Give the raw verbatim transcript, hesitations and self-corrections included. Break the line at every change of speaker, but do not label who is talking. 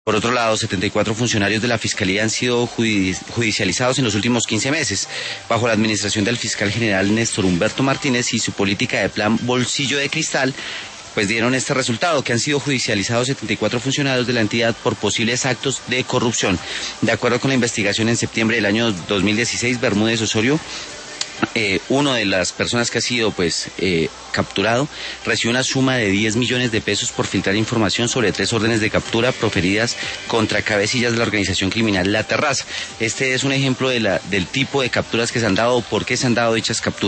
Por otro lado, setenta y cuatro funcionarios de la Fiscalía han sido judicializados en los últimos quince meses, bajo la administración del fiscal general Néstor Humberto Martínez y su política de plan bolsillo de cristal, pues dieron este resultado, que han sido judicializados setenta y cuatro funcionarios de la entidad por posibles actos de corrupción. De acuerdo con la investigación, en septiembre del año dos mil dieciséis, Bermúdez Osorio, Eh, uno de las personas que ha sido pues eh, capturado, recibió una suma de diez millones de pesos por filtrar información sobre tres órdenes de captura proferidas contra cabecillas de la organización criminal La Terraza. Este es un ejemplo de la, del tipo de capturas que se han dado o por qué se han dado dichas capturas.